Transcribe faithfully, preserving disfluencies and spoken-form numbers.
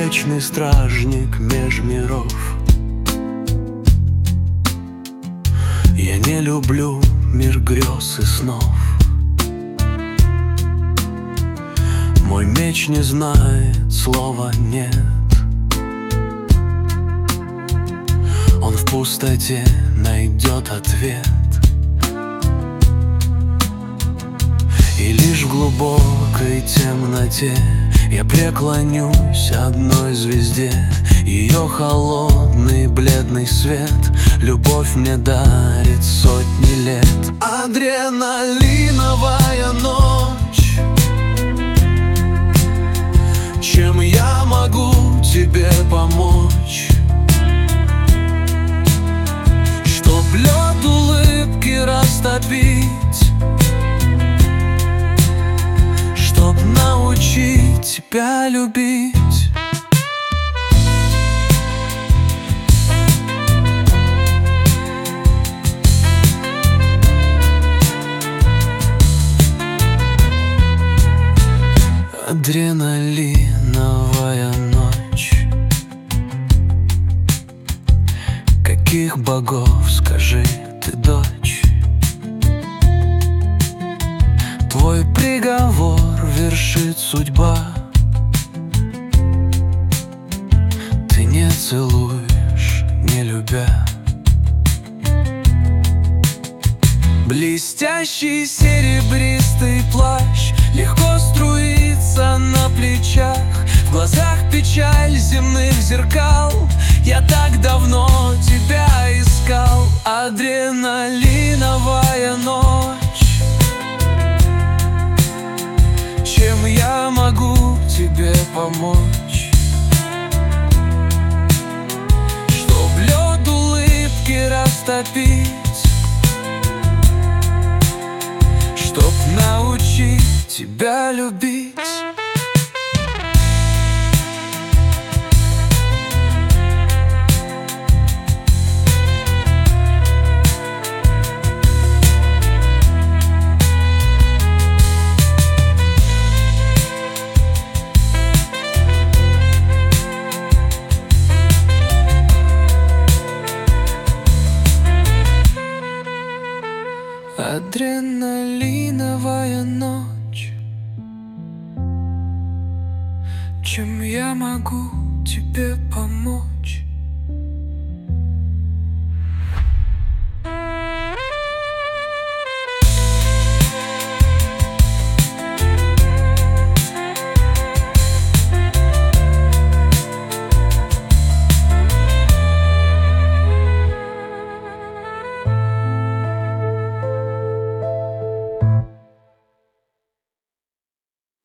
вечный стражник меж миров. Я не люблю мир грез и снов. Мой меч не знает слова «нет». Он в пустоте найдет ответ. И лишь в глубокой темноте я преклонюсь одной звезде. Ее холодный бледный свет любовь мне дарит сотни лет. Адреналиновая ночь. Чем я могу тебе помочь? Чтоб лед улыбки растопить, чтоб научить тебя любить. Адреналиновая ночь. Каких богов, скажи ты, дочь? Твой приговор вершит судьба. Ты не целуешь, не любя. Блестящий серебристый плащ легко струится на плечах. В глазах печаль земных зеркал. Я так давно тебя искал. Адреналиновая ночь. Чем я могу тебе помочь? Чтоб лед улыбки растопить, чтоб научить тебя любить. Адреналиновая ночь. Чем я могу тебе помочь?